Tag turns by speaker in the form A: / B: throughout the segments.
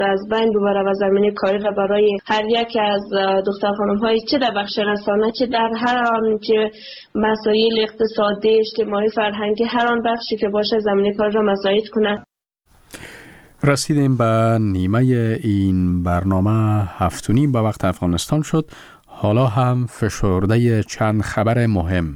A: از بین ببره و زمینه کاری را برای هر یک از دختر خانم های چه در بخش رسانه چه در هر آن که مسائل اقتصادی، اجتماعی، فرهنگی هر آن بخشی که باشه زمینه کاری را مساعد کنه.
B: رسیدیم به نیمه این برنامه هفتونی به وقت افغانستان شد. حالا هم فشرده چند خبر مهم.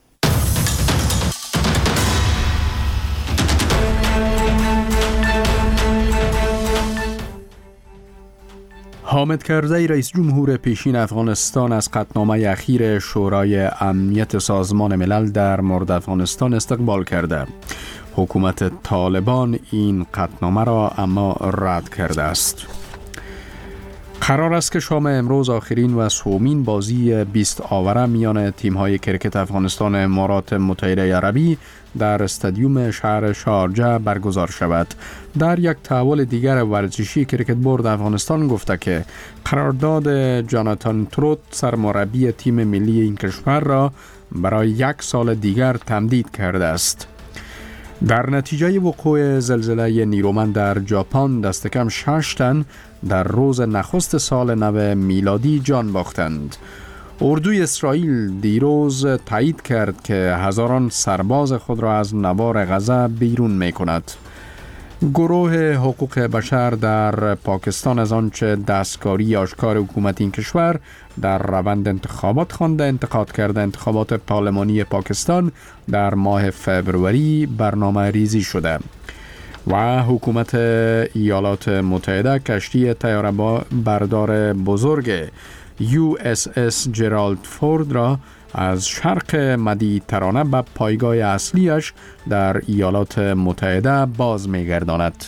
B: حامد کرزی رئیس جمهور پیشین افغانستان از قطعنامه اخیر شورای امنیت سازمان ملل در مورد افغانستان استقبال کرده. حکومت طالبان این قطعنامه را اما رد کرده است. قرار است که شام امروز آخرین و سومین بازی 20 آوره میان تیم‌های کرکت افغانستان امارات متحده عربی در استادیوم شهر شارجه برگزار شود. در یک تحول دیگر ورزشی کرکت بورد افغانستان گفته که قرارداد جاناتان تروت سرمربی تیم ملی این کشور را برای 1 سال دیگر تمدید کرده است. در نتیجه وقوع زلزله نیرومند در ژاپن دست کم 6 تن در روز نخست سال نو میلادی جان باختند. اردوی اسرائیل دیروز تایید کرد که هزاران سرباز خود را از نوار غزه بیرون می کند. گروه حقوق بشر در پاکستان از آنچه دستکاری آشکار حکومت این کشور در روند انتخابات خوانده انتقاد کرده انتخابات پارلمانی پاکستان در ماه فوریه برنامه ریزی شده و حکومت ایالات متحده کشتی طیاره بردار بزرگ USS جرالد فورد را از شرق مدیترانه به پایگاه اصلیش در ایالات متحده باز می‌گرداند.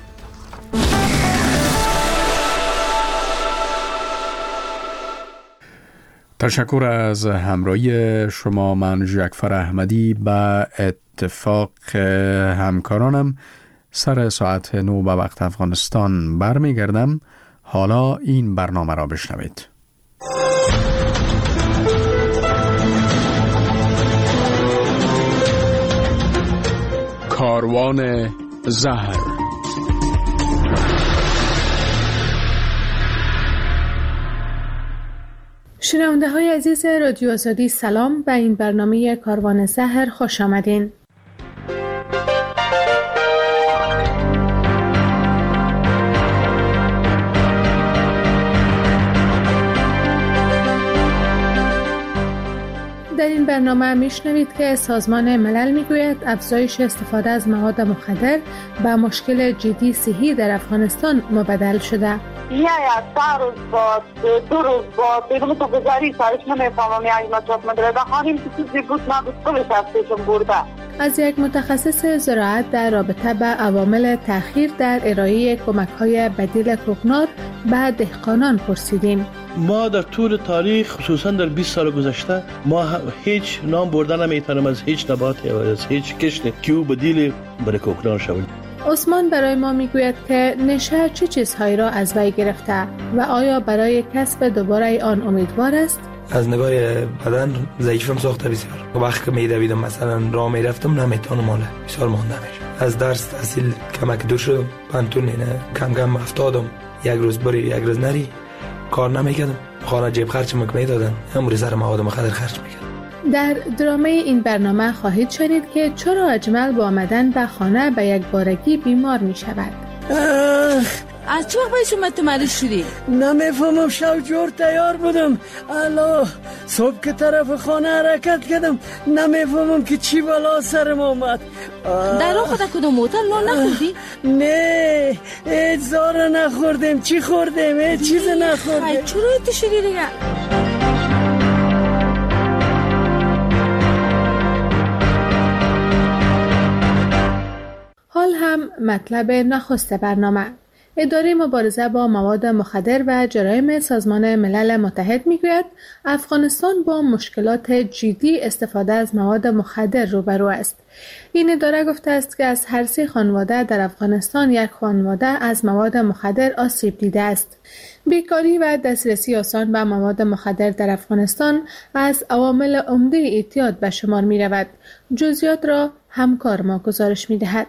B: تشکر از همراهی شما. من جعفر احمدی به اتفاق همکارانم سر ساعت 9 به وقت افغانستان برمیگردم. حالا این برنامه را بشنوید. کاروان زهر.
C: شنونده های عزیز رادیو آزادی سلام، به این برنامه کاروان زهر خوش آمدین. در این برنامه میشنوید که سازمان ملل میگوید افزایش استفاده از مواد مخدر به مشکل جدی صحی در افغانستان مبدل شده.
D: یا 4 روز بعد 2 روز بعد بدون تو گذاری سایش نمیفهمم یا این مطلب مدرده خانیم که چیزی بود نبود کلش هفتشم برده.
C: از یک متخصص زراعت در رابطه به عوامل تأخیر در ارائه کمک‌های بدیل کوکنار به دهقانان پرسیدیم.
E: ما در طول تاریخ خصوصا در 20 سال گذشته ما هیچ نام بردن نمیتونم از هیچ نباتی و از هیچ کشتی که او بدیل برای کوکنار شود.
C: عثمان برای ما میگوید که نشه چه چیزهایی را از وی گرفته و آیا برای کسب دوباره آن امیدوار است؟
F: از نگاه بدن ضعیفم ساخته بسیار. وقتی که میدویدم مثلا راه میرفتم نمیتونم ماله بسیار مانده میشه. از درس تحصیل کمک دو شدم، پنتون نه کم کم افتادم. یک روز بری یک روز نری کار نمیکردم. خانه جیب خرج میدادن، امروز سر مواد مخدر خرج میکردم.
C: در درامه این برنامه خواهید شنید که چرا اجمل با آمدن به خانه به یک بارگی بیمار می شود.
G: از چه وقت باید شما مریض شدی؟
H: نمیفهمم، شب جور تیار بودم. الله صبح که طرف خانه حرکت کردم نمیفهمم که چی بلا سرم آمد.
G: در راه خود کدوم موتر لان نخوردی؟
H: نه هیچ زاره نخوردیم. چی خوردیم؟ هیچ چیز نخوردیم.
G: ای چرا ایتی شدی دیگه؟
C: حال هم مطلب نخست برنامه. اداره مبارزه با مواد مخدر و جرایم سازمان ملل متحد میگوید افغانستان با مشکلات جدی استفاده از مواد مخدر روبرو است. این اداره گفته است که از هر 3 خانواده در افغانستان یک خانواده از مواد مخدر آسیب دیده است. بیکاری و دسترسی آسان به مواد مخدر در افغانستان از عوامل عمده اعتیاد به شمار می رود. جزئیات را همکار ما گزارش می دهد.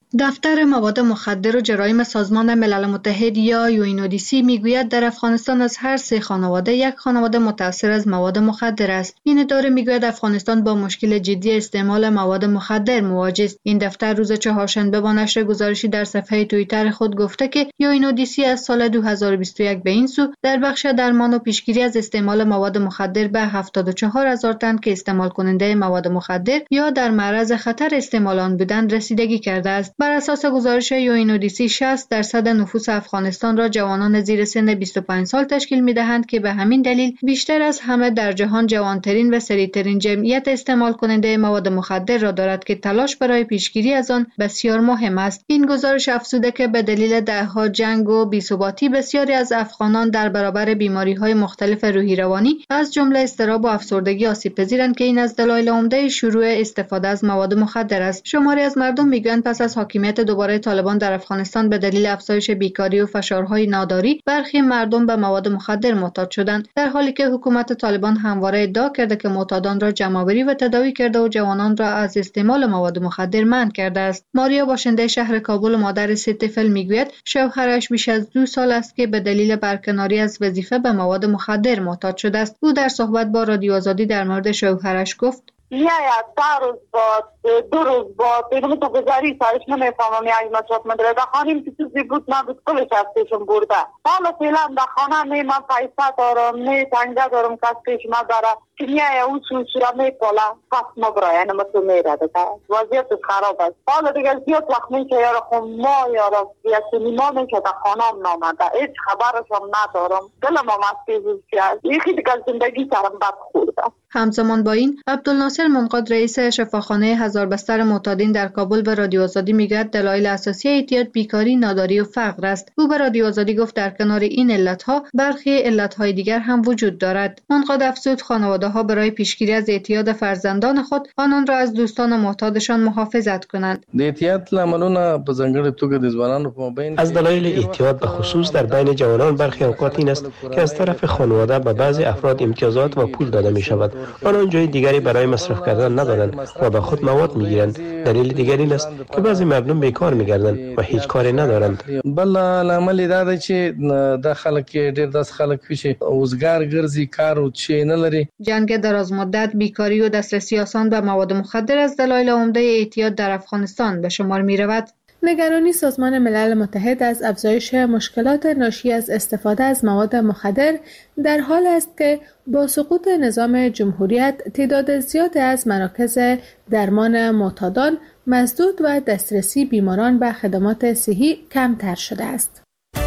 I: دفتر مواد مخدر و جرایم سازمان ملل متحد یا UNODC میگوید در افغانستان از هر 3 خانواده یک خانواده متأثر از مواد مخدر است. این اداره میگوید افغانستان با مشکل جدی استعمال مواد مخدر مواجه است. این دفتر روز چهارشنبه با نشر گزارشی در صفحه توییتر خود گفته که UNODC از سال 2021 به این سو در بخش درمان و پیشگیری از استعمال مواد مخدر به 74,000 تن که استعمال کننده مواد مخدر یا در معرض خطر استعمال آن بودند رسیدگی کرده است. بر اساس گزارش UNODC 60% نفوس افغانستان را جوانان زیر سن 25 سال تشکیل می‌دهند که به همین دلیل بیشتر از همه در جهان جوانترین و سریعترین جمعیت استعمال کننده مواد مخدر را دارد که تلاش برای پیشگیری از آن بسیار مهم است. این گزارش افزوده که به دلیل دهها جنگ و بی‌ثباتی بسیاری از افغانان در برابر بیماری‌های مختلف روحی روانی از جمله اضطراب و افسردگی آسیب‌پذیرند که این از دلایل عمده شروع استفاده از مواد مخدر است. شماری از مردم میگویند پس از حاکمیت دوباره طالبان در افغانستان به دلیل افزایش بیکاری و فشارهای ناداری برخی مردم به مواد مخدر معتاد شدند، در حالی که حکومت طالبان همواره ادعا کرده که معتادان را جمع‌آوری و تداوی کرده و جوانان را از استعمال مواد مخدر منع کرده است. ماریا باشنده شهر کابل و مادر 3 طفل میگوید شوهرش بیش از 2 سال است که به دلیل برکناری از وظیفه به مواد مخدر معتاد شده است. او در صحبت با رادیو آزادی در مورد شوهرش گفت:
D: یا 3 روز بعد 2 روز بعد دیگه تو گذاری سرش نمیفهمم یعنی مصرف مدرسه خانم که چیزی بود نبود کلش از پیشم برده. حالا فعلا در خانه من پیسه دارم نه تنگه دارم کس پیش ما داره که نیای اون سوشورا میپالا پس مبرا یعنی مثل میره دیگه وضعیت خراب است. حالا دیگه زیاد وقت میشه یارا خون ما یارا یکی ما میشه در خانه هم نامده هیچ خبرش هم ندارم دلم هم از پیزوشی است یکی دیگه زندگی سرم بد خورده.
I: همزمان با این عبدالناصر منقاد رئیس شفاخانه هزار بستر معتادین در کابل به رادیو آزادی میگوید دلایل اساسی اعتیاد بیکاری، ناداری و فقر است. او به رادیو آزادی گفت در کنار این علتها برخی علتهای دیگر هم وجود دارد. منقاد افزود خانواده‌ها برای پیشگیری از اعتیاد فرزندان خود آنان را از دوستان معتادشان محافظت کنند.
E: اعتیاد لاملونه په ځانګړې توګه د ځوانانو په مابین
J: از دلایل اعتیاد به خصوص در بین جوانان برخی اوقات این است که از طرف خانواده به بعضی افراد امتیازات و پول داده می شود. آنان جای دیگری برای مصرف کردن ندارند و به خود مواد میگیرند. دلیل دیگر این است که بعضی مردم بیکار میگردند و هیچ کاری ندارند.
E: بل عمل دا دی چې د خلک ډیر داس خلک چې اوزګار ګرځي کار او چې نه لري.
I: جنگ دراز مدت، بیکاری و دسترسی آسان به مواد مخدر از دلایل عمده اعتیاد در افغانستان به شمار می رود.
C: نگرانی سازمان ملل متحد از افزایش مشکلات ناشی از استفاده از مواد مخدر در حال است که با سقوط نظام جمهوریت تعداد زیادی از مراکز درمان معتادان مسدود و دسترسی بیماران به خدمات صحی کمتر شده است.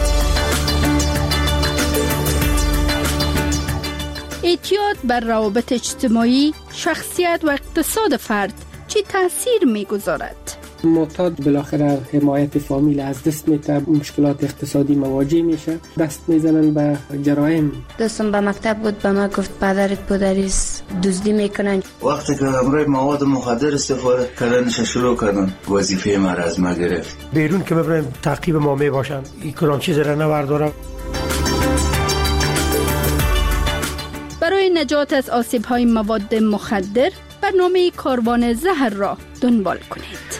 K: اعتیاد بر روابط اجتماعی، شخصیت و اقتصاد فرد چه تأثیر می‌گذارد؟
L: معتاد بالاخره حمایت فامیل از دست میده، مشکلات اقتصادی مواجه میشه، دست میزنن به جرایم.
M: دوستم به مکتب بود به ما گفت پدرت پدریست دزدی میکنن.
N: وقتی که امروز مواد مخدر استفاده کردنش شروع کردن وظیفه ما را از ما گرفت.
O: بیرون که ببرن تعقیب ما میباشن این کلان چیز را نوردارم.
K: برای نجات از آسیب‌های مواد مخدر برنامه کاروان زهر را دنبال کنید.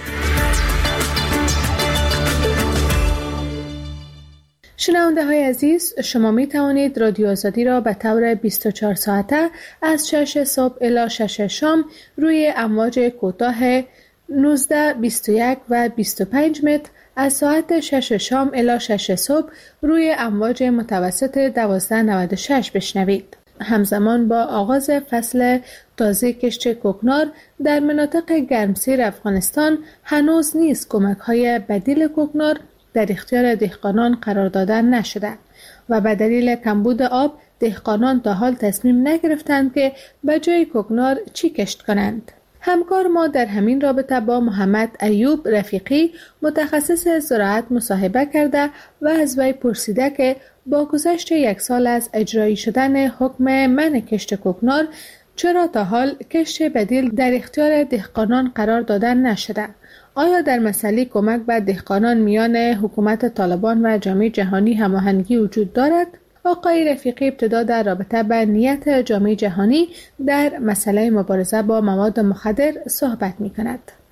C: شنونده های عزیز، شما می توانید رادیو آزادی را به طور 24 ساعته از 6 صبح الی 6 شام روی امواج کوتاه 19, 21 و 25 متر، از ساعت 6 شام الی 6 صبح روی امواج متوسط 1296 بشنوید. همزمان با آغاز فصل تازه کشت کوکنار در مناطق گرمسیر افغانستان هنوز نیز کمک‌های بدیل کوکنار در اختیار دهقانان قرار دادن نشده و به دلیل کمبود آب دهقانان تا حال تصمیم نگرفتند که به جای کوکنار چی کشت کنند. همکار ما در همین رابطه با محمد ایوب رفیقی متخصص زراعت مصاحبه کرده و از وی پرسیده که با گذشت 1 سال از اجرایی شدن حکم منع کشت کوکنار چرا تا حال کشت بدیل در اختیار دهقانان قرار دادن نشده؟ آیا در مسئله کمک به دهقانان میان حکومت طالبان و جامعه جهانی هماهنگی وجود دارد؟ آقای رفیقی ابتدا در رابطه با نیت جامعه جهانی در مسئله مبارزه با مواد مخدر صحبت می کند.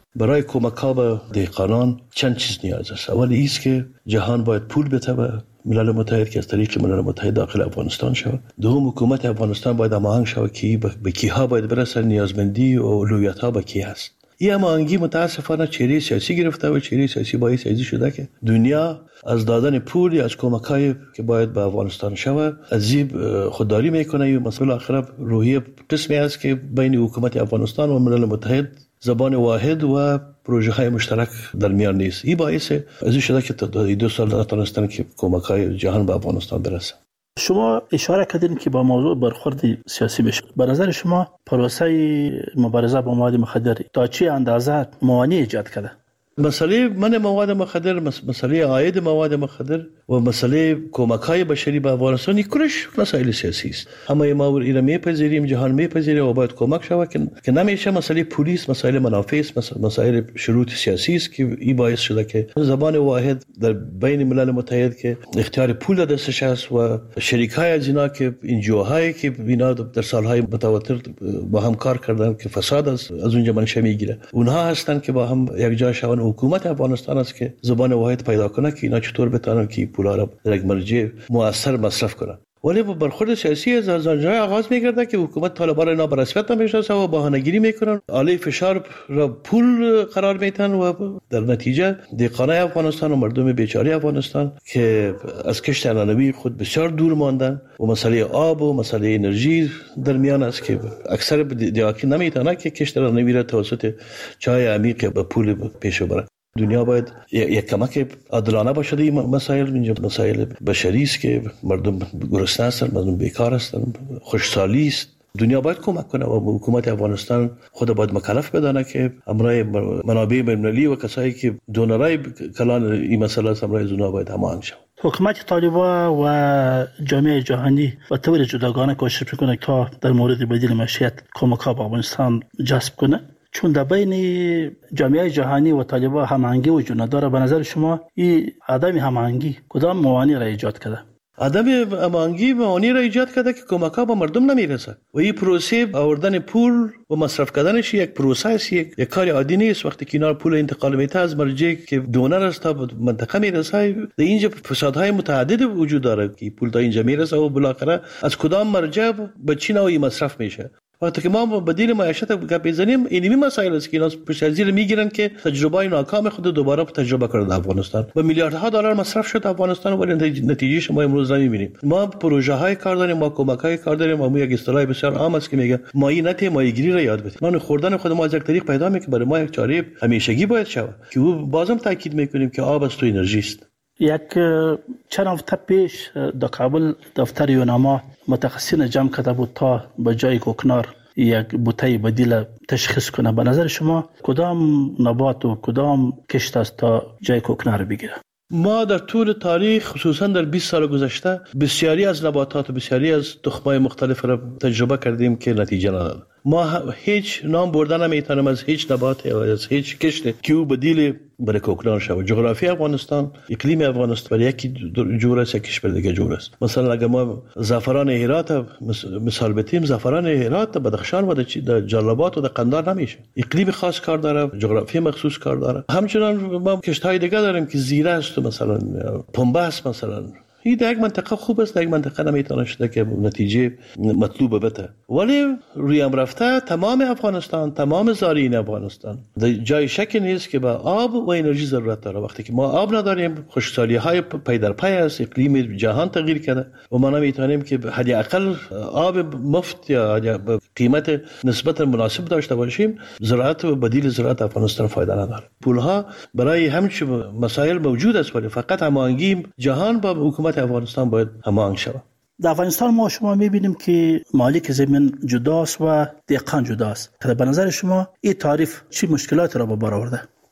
E: برای کمک ها به دهقانان چند چیز نیاز است. اول ایست که جهان باید پول بده به ملل متحد که از طریق ملل متحد داخل افغانستان شود. دوم حکومت افغانستان باید هماهنگ شود که به کیها باید برسه، نیازمندی و اولویت ها به کی هست. این هماهنگی متاسفانه چهره سیاسی گرفته و چهره سیاسی باعث ازی شده که دنیا از دادن پول یا از کمک‌های که باید به افغانستان شود از خودداری میکنه. و مثلا آخر روحیه قسمی است که بین حکومت افغانستان و ملل متحد زبان واحد و پروژه های مشترک در میان نیست. این باعث ازی شده که تا 2 سال نتونستن که کمک‌های جهان به افغانستان برسه.
P: شما اشاره کردین که با موضوع برخورد سیاسی بشه. به نظر شما پروسه مبارزه با مواد مخدر تا چه اندازه موانع ایجاد کرده؟
E: مسئله من مواد مخدر، مسئله عاید مواد مخدر و مسئله کمک‌های بشری به افغانستان کلش مسائل سیاسی است. همه ما اینا میپذیریم، جهان میپذیره و باید کمک شود که نمیشه مسئله پلیس، مسائل منافع است، مسائل شروط سیاسی است که این باعث شده که زبان واحد در بین ملل متحد که اختیار پول دستش است و شریکای از اینا که انجیوهایی که اینا در سالهای متواتر با هم کار کردن که فساد از اونجا منشأ میگیره، اونها هستن که با هم یک جا شون. حکومت افغانستان است که زبان واحد پیدا کنه که اینا چطور بتونن که پولا را در یک مرجع مؤثر مصرف کنن. ولی برخورد سیاسی از آنجا آغاز می‌گرده که حکومت طالبان را به رسمیت نمی‌شناسه و بهانه‌گیری میکنن، علیه فشار را پول قرار میدن و در نتیجه دهقانان افغانستان و مردم بیچاره افغانستان که از کشت عنعنوی خود بسیار دور ماندن و مسئله آب و مسئله انرژی در میان است که اکثر دهقان نمیتونه که کشت عنعنوی را توسط چای عمیق به پول پیش ببره. دنیا باید یک کمک عادلانه باشه. این مسائل اینجا مسائل بشری است که مردم گرسنه هستند، مردم بیکار هستند، خوشحالی است. دنیا باید کمک کنه و حکومت افغانستان خود باید مکلف بدانه که امرای منابع بین‌المللی و کسایی که دونرای کلان این مسئله است امرای زونا باید هماهنگ شود.
P: حکومت طالبان و جامعه جهانی و طور جداگانه کوشش میکنه تا در مورد بدیل معیشت کمک‌ها به افغانستان جذب کنه، چون در بین جامعه جهانی و طالبان هماهنگی وجود نداره. به نظر شما این عدم هماهنگی کدام موانع را ایجاد کرده؟
E: عدم هماهنگی موانع را ایجاد کرده که کمک‌ها به مردم نمیرسه و این پروسه آوردن پول و مصرف کردنش یک پروسه است، یک کار عادی نیست. وقتی که اینا پول انتقال میته از مرجع که دونر است تا منطقه میرسه، در اینجا فسادهای متعدد وجود داره که پول تا اینجا میرسه و بالاخره از کدام مرجع به چی نوعی مصرف میشه. وقتی که ما بدیل معیشت گپ بزنیم، اینمی مسائل است که اینا پشت از زیر میگیرن که تجربه ناکام خود دوباره تجربه کنند. افغانستان با میلیاردها دلار مصرف شد افغانستان ولی نتیجه ما امروز نمیبینیم. ما پروژه های کار داریم، ما کمک های کار داریم. ما یک اصطلاح بسیار عام است که میگه ماهی نته ماهیگیری را یاد بگیرید. ما خوردن خود ما از یک طریق پیدا میکنه برای ما یک چاره همیشگی باید شود که بازم تاکید میکنیم که آب است و انرژی است.
P: یک چند هفته پیش در کابل دفتر یوناما متخصصین جمع کرده بود تا به جای کوکنار یک بوته بدیل تشخیص کنه. به نظر شما کدام نبات و کدام کشت است تا جای کوکنار بگیره؟
E: ما در طول تاریخ خصوصا در 20 سال گذشته بسیاری از نباتات و بسیاری از تخم‌های مختلف را تجربه کردیم که نتیجه نداد. ما هیچ نام بردن نمیتونیم از هیچ نبات یا از هیچ کشت که او بدیل برای کوکنار شود. جغرافی افغانستان، اقلیم افغانستان برای یکی جور است، یکیش برای دیگه جور است. مثلا اگر ما زعفران هرات مثال بتیم، زعفران هرات در بدخشان و در جلال‌آباد و در قندهار نمیشه. اقلیم خاص کار داره، جغرافی مخصوص کار داره. همچنان ما کشت‌های دیگه داریم که زیره است، مثلا پنبه است. مثلا این در یک منطقه خوب است، در یک منطقه نمیتونه شده که نتیجه مطلوب بده. ولی روی هم رفته تمام افغانستان، تمام زارعین افغانستان جای شک نیست که به آب و انرژی ضرورت داره. وقتی که ما آب نداریم، خشکسالی‌های پی در پی است، اقلیم جهان تغییر کرده و ما نمیتونیم که حداقل آب مفت یا به قیمت نسبتا مناسب داشته باشیم. زراعت و بدیل زراعت افغانستان فایده نداره. پولها برای همچین مسائل موجود است ولی فقط هماهنگی جهان با حکومت افغانستان باید هماهنگ شود.
P: در افغانستان ما شما میبینیم که مالک زمین جداست و دهقان جداست. به نظر شما این تعریف چی مشکلات را به بار آورده؟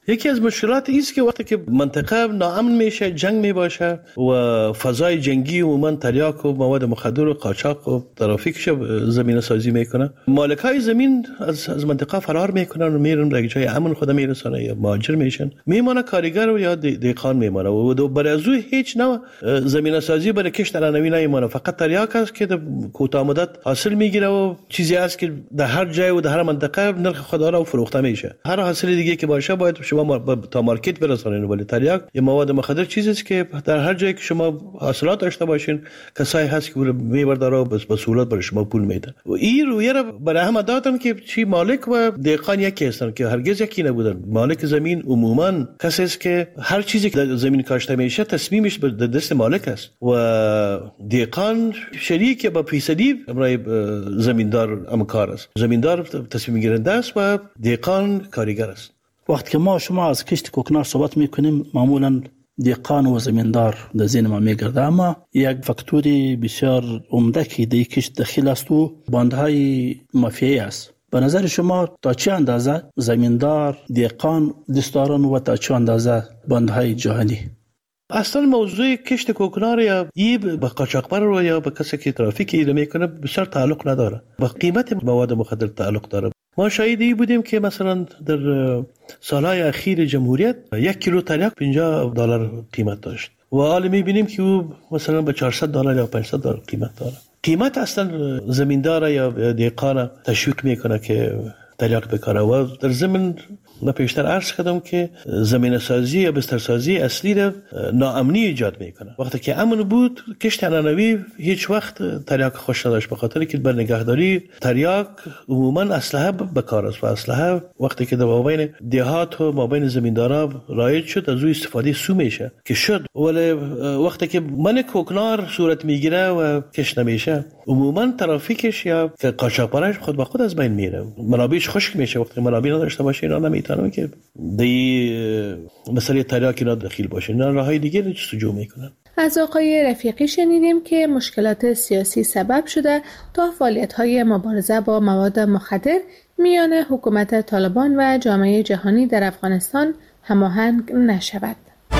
E: یکی از مشکلات است که وقتی که منطقه ناامن میشه، جنگ میباشه و فضای جنگی عموما تریاک و مواد مخدر و قاچاق و ترافیکش زمینه سازی میکنه. مالکای زمین از منطقه فرار میکنن و میرن به جای امن خود میرسونن یا مهاجر میشن، میمونه کارگر و یا دیقان میمونه و برای از هیچ نوع زمینه سازی برای کشت علنوی نمیمونه. فقط تریاک است که در کوتاه مدت حاصل میگیره و چیزی است که در هر جای و در هر منطقه نرخ خود را فروخته میشه. هر حاصل دیگه که باشه باید شما تا مارکت برسونین. ولی تریاک یا مواد مخدر چیزی است که در هر جایی که شما حاصلات داشته باشین کسایی هست که میبرده را به سهولت برای شما پول میده. و این رویه را برای هم دادن که چی مالک و دیقان یکی هستن که هرگز یکی نبودن. مالک زمین عموما کسی است که هر چیزی که در زمین کاشته میشه تصمیمش به دست مالک است و دیقان شریک با فیصدی برای زمیندار امکار است. زمیندار تصمیم گیرنده است و دیقان کارگر است.
P: وقتی که ما شما از کشت کوکنار صحبت میکنیم معمولا دیقان و زمیندار در ذهن ما میگرده، اما یک فاکتوری بسیار عمده که در کشت دخیل است و باندهای مافیایی است. به نظر شما تا چه اندازه زمیندار، دیقان دست دارن و تا چه اندازه باندهای جهانی؟
E: اصلا موضوع کشت کوکنار یا به قاچاقبر یا به کسی که ترافیک ایده میکنه بسیار تعلق نداره، با قیمت مواد مخدر تعلق داره. ما شاهدی بودیم که مثلا در سالهای اخیر جمهوریت 1 کیلو تریاک $50 قیمت داشت و حالا میبینیم که او مثلا به $400 یا $500 قیمت داره. قیمت اصلا زمیندار یا دیقان تشویق میکنه که تریاک بکاره و در ضمن من پیشتر عرض کردم که زمینه سازی یا بستر سازی اصلی را ناامنی ایجاد میکنه. وقتی که امن بود کشت علنوی هیچ وقت تریاک خوش نداشت، به خاطر که بر نگهداری تریاک عموما اسلحه بکار است و اسلحه وقتی که در مابین دهات و مابین زمیندارا رایج شد از او استفاده سو میشه که شد. ولی وقتی که من کوکنار صورت میگیره و کشت نمیشه عموما ترافیکش یا قاچاقبرش خود به خود از بین میره، منابعش خشک میشه. وقتی منابع نداشته باشه اینا نمیتونن که دی مسئله تریاک اینا دخیل باشه، اینا راههای دیگه رو جستجو میکنن.
C: از آقای رفیقی شنیدیم که مشکلات سیاسی سبب شده تا فعالیت‌های مبارزه با مواد مخدر میان حکومت طالبان و جامعه جهانی در افغانستان هماهنگ نشود.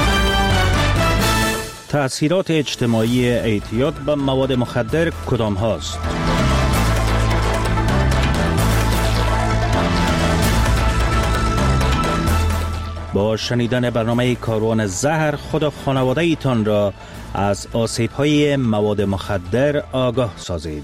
Q: تأثیرات اجتماعی اعتیاد به مواد مخدر کدام هاست؟ با شنیدن برنامه کاروان زهر خود و خانواده ایتان را از آسیب‌های مواد مخدر آگاه سازید.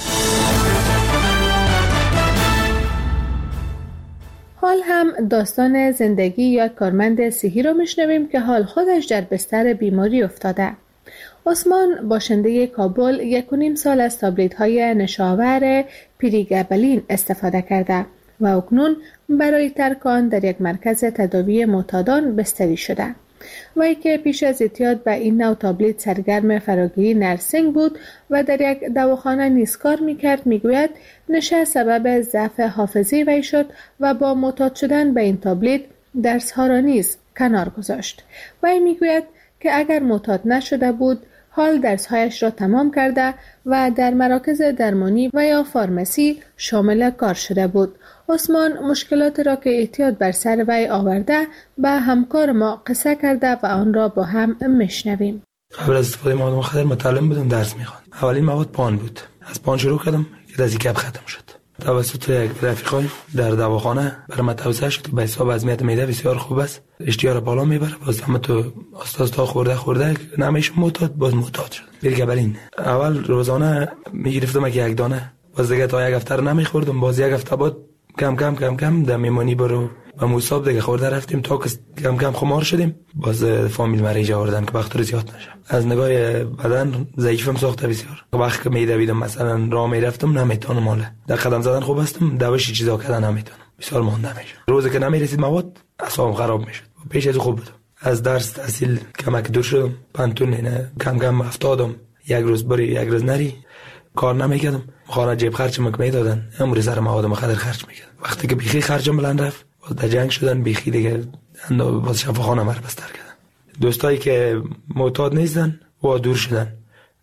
C: حال هم داستان زندگی یک کارمند صحی را میشنویم که حال خودش در بستر بیماری افتاده. عثمان باشنده کابل 1.5 سال از تابلت‌های نشاور پریگابلین استفاده کرده و اکنون برای ترک آن در یک مرکز تداوی معتادان بستری شده. وی که پیش از اعتیاد به این نوع تابلت سرگرم فراگیری نرسینگ بود و در یک دواخانه نیز کار میکرد، میگوید نشه سبب ضعف حافظه وی شد و با معتاد شدن به این تابلت درس‌ها را نیز کنار گذاشت. وی میگوید که اگر معتاد نشده بود حال درس‌هایش را تمام کرده و در مراکز درمانی و یا فارمسی شامل کار شده بود. عثمان مشکلات را که اعتیاد بر سر وی آورده به همکار ما قصه کرده و آن را با هم میشنویم.
F: قبل از استفاده مواد مخدر متعلم بودم، درس میخواندم. اولین مواد پان بود. از پان شروع کردم که دزیکب ختم شد. توسط یک رفیقای در دواخانه برای من توصیه شد که به حساب وضعیت معده بسیار خوب است، اشتها را بالا میبره. باز هم تو تا خورده نمیشه معتاد، باز معتاد شد. پریگابلین اول روزانه میگرفتم یک دانه، باز دیگه تا یک هفته نمیخوردم. باز یک هفته بعد کم در میمانی برو و مصاب دیگه خورده رفتیم تا که کم خمار شدیم. باز فامیل مریض آوردن که بختور زیاد نشه. از نگاه بدن ضعیفم ساخته بسیار. وقتی که میدویدم مثلا راه میرفتم نمیتونم، ماله در قدم زدن خوب هستم، دوش چیزا کردن نمیتونم، بسیار مونده میشه. روزی که نمیرسید مواد اعصابم خراب میشد. پیش از خوب بودم، از درس تحصیل کمک دور شدم، پنتون نه کم افتادم. یک روز بری یک روز نری کار نمیکردم، خانه جیب خرج میدادن، امروز سر مواد مخدر خرج میکردم. وقتی که بیخی خرجم بلند رفت، در جنگ شدن بیخی دیگه باز شفاخانه مر بستر کردن. دوستایی که معتاد نیستن و دور شدن،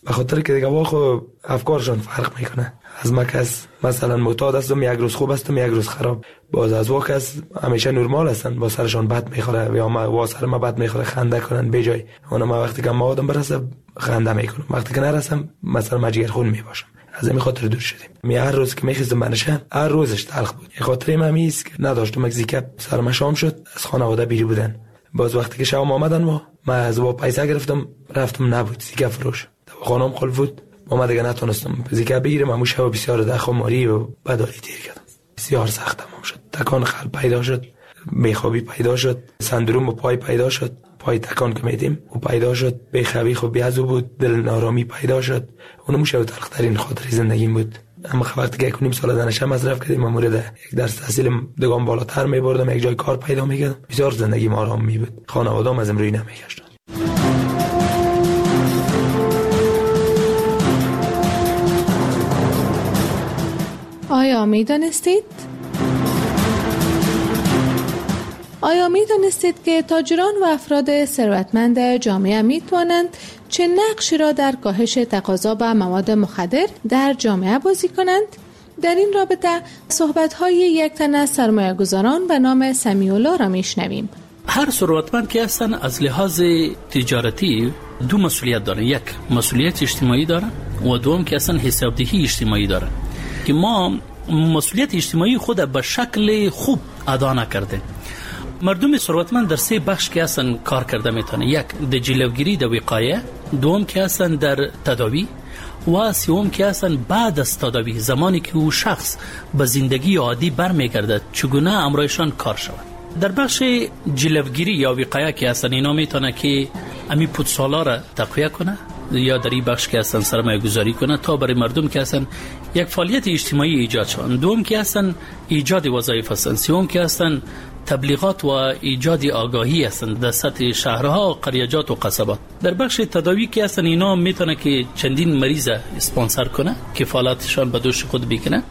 F: به خاطر که دیگه واخو افکارشان فرق میکنه. از ما کس مثلا معتاد هستم، یک روز خوب هستم یک روز خراب. باز از واقع کس همیشه نرمال هستن، با سرشان بد میخوره یا ما سر ما بد میخوره خنده کنن به جای. اون ما وقتی که موادم برسه خنده میکنم، وقتی که نرسم مثلا مجگرخون میباشم. از این خاطر دور شدیم. می هر روز که میخواستم بنشم هر روزش تلخ بود. این خاطر من است که نداشتم مگزیکه سرم شام شد، از خانواده بیری بودن. باز وقتی که شام آمدن ما از با پیسه گرفتم رفتم نبود زیکه فروش. خانم خلف بود. ما دیگه نتونستم زیکه بگیرم. همون شب بسیار دخماری و بدحالی تیر کردم. بسیار سخت تمام شد. تکان قلب پیدا شد، بیخوابی پیدا شد، سندروم و پای پیدا شد، پای تکان که میدیم و پیدا شد، بیخوابی خوب بیازو بود، دل نارامی پیدا شد. اون موشه تلخترین خاطر زندگیم بود. اما وقتی که 1.5 سال دانشم مصرف کردیم، مورد یک درس تحصیل دگام بالاتر میبردم، یک جای کار پیدا میکردم، بسیار زندگیم آرام می بود. خانواده‌ام ازم روی نمیگشتن.
C: آیا میدانستید که تاجران و افراد ثروتمند جامعه میتوانند چه نقشی را در کاهش تقاضا به مواد مخدر در جامعه بازی کنند؟ در این رابطه صحبت‌های یک تن از سرمایه‌گذاران به نام سمیع‌الله را میشنویم.
R: هر ثروتمند که هستن از لحاظ تجارتی دو مسئولیت دارن، یک مسئولیت اجتماعی دارن و دوم که اصلا حسابدهی اجتماعی دارن که ما مسئولیت اجتماعی خود به شکل خوب ادا نکرده. مردم ثروتمند در 3 بخش که اصلا کار کرده میتونه، یک در جلوگیری در وقایه، دوم که اصلا در تداوی و سوم که اصلا بعد از تداوی، زمانی که او شخص به زندگی عادی برمیگردد چگونه امرایشان کار شود. در بخش جلوگیری یا وقایه که اصلا اینا میتونه که امی پودسالا را تقویه کنه یا در این بخش که اصلا سرمایه گذاری کنه تا برای مردم که اصلا یک فعالیت اجتماعی ایجاد شود. دوم که اصلا ایجاد وظایف هستند، سوم که اصلا تبلیغات و ایجاد آگاهی هستند در سطح شهرها و قریجات و قصبات. در بخش تداوی که اصلا اینا میتونه که چندین مریض اسپانسر کنه، کفالتشان به دوش خود بکنه،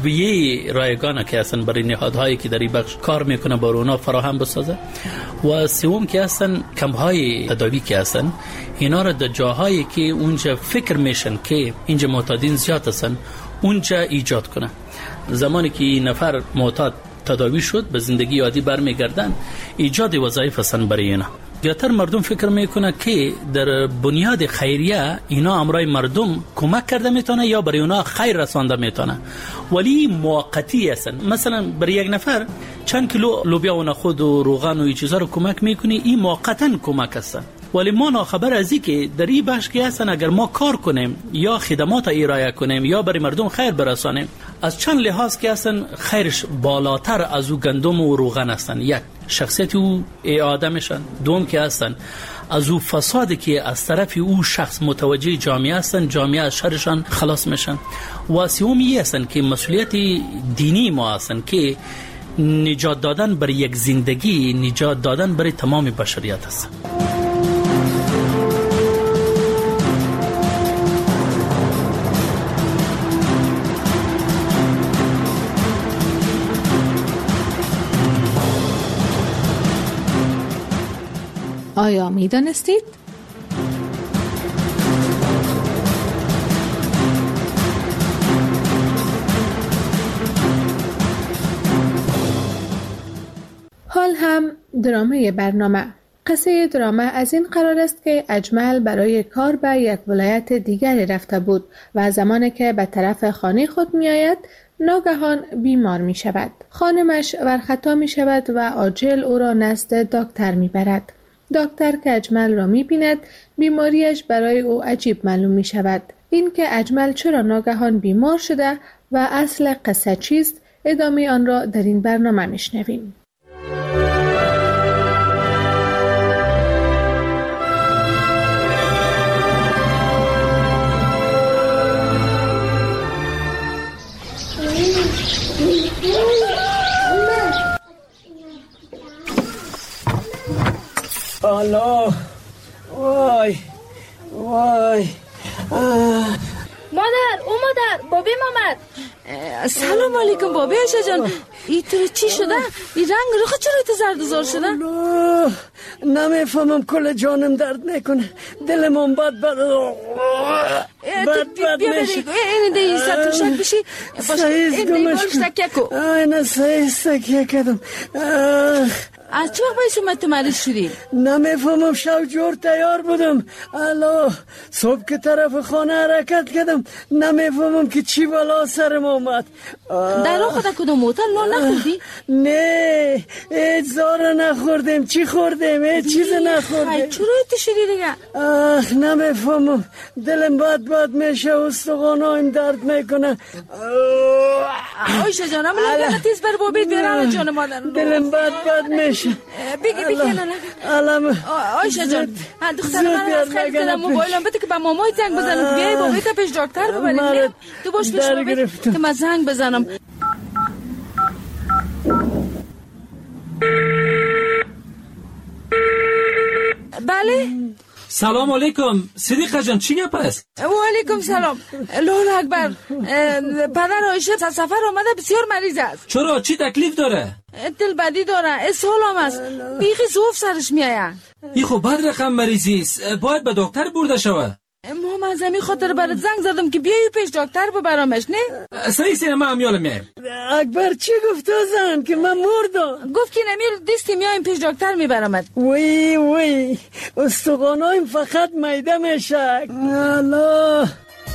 R: ادویه رایگانه که اصلا برای نهادهایی که در این بخش کار میکنه بر اونا فراهم بسازه و سوم که اصلا کمپ‌های تداوی که اصلا اینا را در جاهایی که اونجا فکر میشن که اینجا معتادین زیاد هستن اونجا ایجاد کنه. زمانی که این نفر معتاد تداوی شد به زندگی عادی برمیگردن، ایجاد وظایف هستن برای اینا. زیادتر مردم فکر میکنه که در بنیاد خیریه اینا امرای مردم کمک کرده میتونه یا برای اونا خیر رسانده میتونه، ولی موقتی هستن. مثلا برای یک نفر چند کیلو لوبیا و نخود و روغن و این چیزا رو کمک میکنی، این موقتا کمک هستن. ولی ما ناخبر از این که در این بخش که هستن اگر ما کار کنیم یا خدمات ارائه کنیم یا برای مردم خیر برسانیم، از چند لحاظ که هستن خیرش بالاتر از او گندم و روغن هستن. یک شخصیت او اعاده میشن، دوم که هستن از او فسادی که از طرف او شخص متوجه جامعه هستن، جامعه از شرشان خلاص میشن. و سومی هستن که مسئولیت دینی ما هستن که نجات دادن برای یک زندگی، نجات دادن برای تمام بشریت هستن.
C: آیا می دانستید؟ حال هم درامه برنامه. قصه درامه از این قرار است که اجمل برای کار به یک ولایت دیگری رفته بود و زمانی که به طرف خانه خود می آید ناگهان بیمار می شود. خانمش ورخطا می شود و عاجل او را نزد دکتر می برد. دکتر که اجمل را می بیند بیماریش برای او عجیب معلوم می شود. این که اجمل چرا ناگهان بیمار شده و اصل قصه چیست، ادامه آن را در این برنامه می شنویم.
H: الله وای وای
G: مادر بابیم آمد. سلام علیکم بابی عایشه جان. این تو چی شده؟ این رنگ رخ چرا تو زردزار شده؟
H: نمیفهمم، کل جانم درد میکنه، دلم بد میشه.
G: این دی سر تو شک بشی باشه، این دی بالش تکیه کو.
H: نه صحیح تکیه کردم.
G: از چه وقت باید اومد تو مریض شدی؟
H: نمیفهمم، شب جور تیار بودم. الله صبح که طرف خانه حرکت کردم، نمیفهمم که چی بلا سرم اومد.
G: در راه خود کدوم موتر نان نخوردی؟
H: نه هیچ زار نخوردیم. چی خوردیم؟ هیچ چیز نخوردیم.
G: چرا ایتی شدی دیگه؟
H: نمیفهمم، دلم بد میشه، استخوانایم درد میکنه.
G: عایشه جانم لگنه تیز بر بابید بیرانه جان مادر.
H: دلم بد میشه.
G: بگی
H: علم
G: عایشه جان، دختر من از خیلی کردم موبایلم بده که به مامای زنگ بزنم، بیایی بابایی تا پیش دکتر ببرید. تو باش پیش بابید که من زنگ بزنم. بله
S: سلام علیکم صدیقه جان، چی گپ است؟
G: و علیکم سلام. الله اکبر. پدر عایشه از سفر آمده، بسیار مریض است.
S: چرا؟ چی تکلیف داره؟
G: دل بدی داره، اسهال هم است، بیخی زوف سرش میآید.
S: این خب بد رقم مریضی است، باید به دکتر برده شود.
G: ما از همین خاطر برات زنگ زدم که بیایی پیش دکتر ببرمش. نه
S: صحیح سینما هم یالم میایم.
H: اکبر چی گفت زن که من مردم؟
G: گفت که نمیل دیستی میایم پیش دکتر میبرمت.
H: وی استخوانایم فقط میده میشه. الله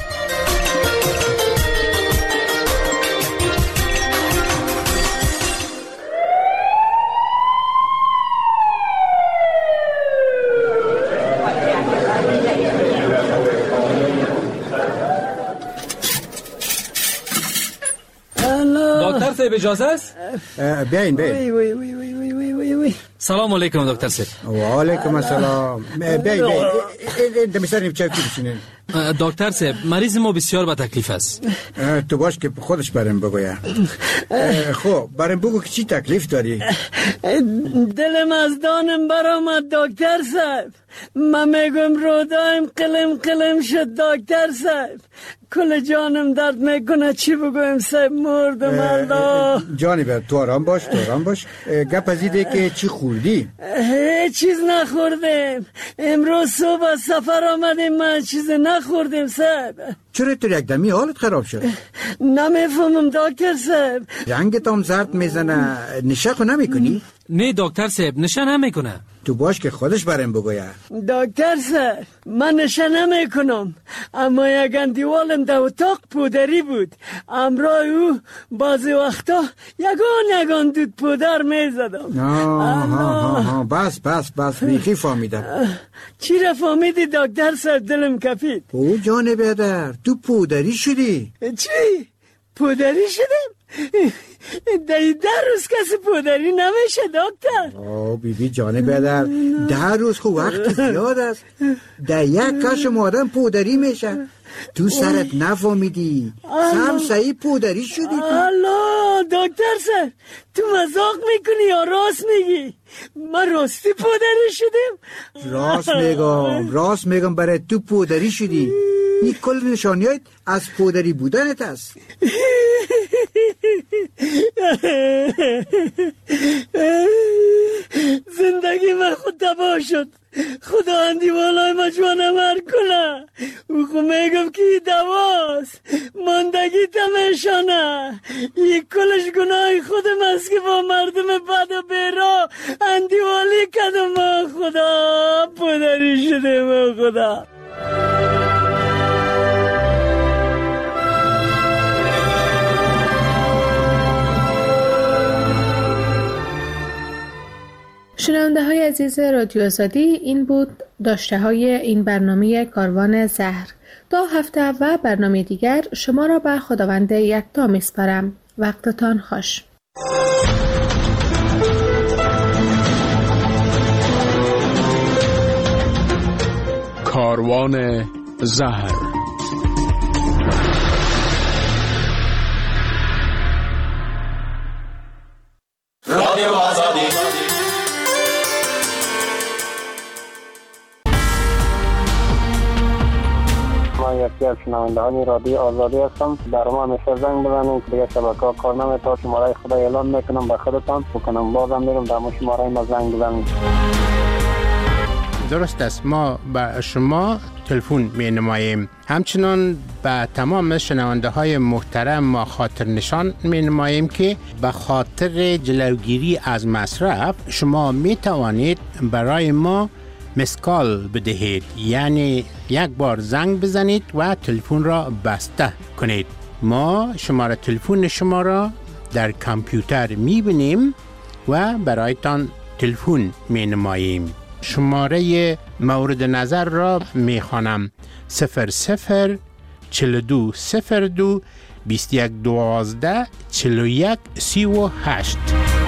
S: دکتر صاحب اجازه است؟
T: بیاین.
H: وی
S: سلام علیکم دکتر صاحب.
T: و علیکم السلام. بیاین دمیسر چای بشینین.
S: دکتر صاحب مریض ما بسیار با تکلیف است.
T: تو باش که خودش برام بگویا. خب برام بگو که چی تکلیف داری؟
H: دلم از دانم برآمد دکتر صاحب. من میگم رودایم قلم شد دکتر صاحب. کل جانم درد میکنه، چی بگویم صاحب، مردم. الله
T: جانی بر تو آرام باش. گپ از ایده که چی خوردی؟
H: هیچ چیز نخوردیم. امروز صبح از سفر آمدیم، من چیز نخوردیم صاحب.
T: چرا تو یک دمی حالت خراب شد؟
H: نمیفهمم دکتر صاحب.
T: رنگت هم زرد میزنه، نشه خو نمیکنی؟
S: نه دکتر صاحب نشه نمیکنه.
T: تو باش که خودش برام بگویا.
H: دکتر صاحب من نشه نمیکنم، اما یک اندیوالم در اتاق پودری بود. امرای او بعضی وقتا یگان دود پودر میزدم.
T: بس بیخی فهمیدم.
H: چی را فهمیدی دکتر صاحب؟ دلم کپید.
T: او جان بیادر، تو پودری شدی؟
H: چی؟ پودری شدم؟ ده روز کسی پودری نمیشه دکتر.
T: بیبی جان بیادر، 10 روز خو وقت زیاد است. ده یک کشم آدم پودری میشه. تو سرت نفهمیدی، صحیح پودری شدی تو.
H: الله دکتر صاحب، تو مزاق میکنی یا راست میگی؟ من راستی پودری شدیم؟
T: راست میگم برای تو پودری شدی. این کل نشانیات از پودری بودنت است.
H: زندگی من خود تباه شد. خدا اندیوالای ما جوانمر کنه. او خود میگم که این دواست، ماندگی تمیشانه. این کلش گناه خودم است که با مردم بد و بیرا اندیوالی کدم. خدا پدری شده. خدا
C: شنونده های عزیز رادیو آزادی، این بود داشته های این برنامه کاروان زهر. تا هفته و برنامه دیگر شما را به خداوند یکتا میسپارم. وقتتان خوش.
B: کاروان زهر.
U: رادیو آزادی.
V: من یک
A: یکی از شنوندگان رادیو آزادی هستم. در ما همیشه زنگ بزنید دیگه شبکه‌ها کار نمی‌کنه. شماره خدا اعلام میکنم به خودتان بکنم بازم میرم در شماره ما زنگ بزنید.
V: درست است، ما به شما تلفن می نماییم. همچنان به تمام شنونده های محترم ما خاطر نشان می نماییم که به خاطر جلوگیری از مصرف شما می توانید برای ما مسکال بدهید، یعنی یک بار زنگ بزنید و تلفن را بسته کنید. ما شماره تلفن شما را در کامپیوتر می بینیم و برایتان تلفن می نماییم. شماره مورد نظر را می خوانم: 00 4202 2112 41 38.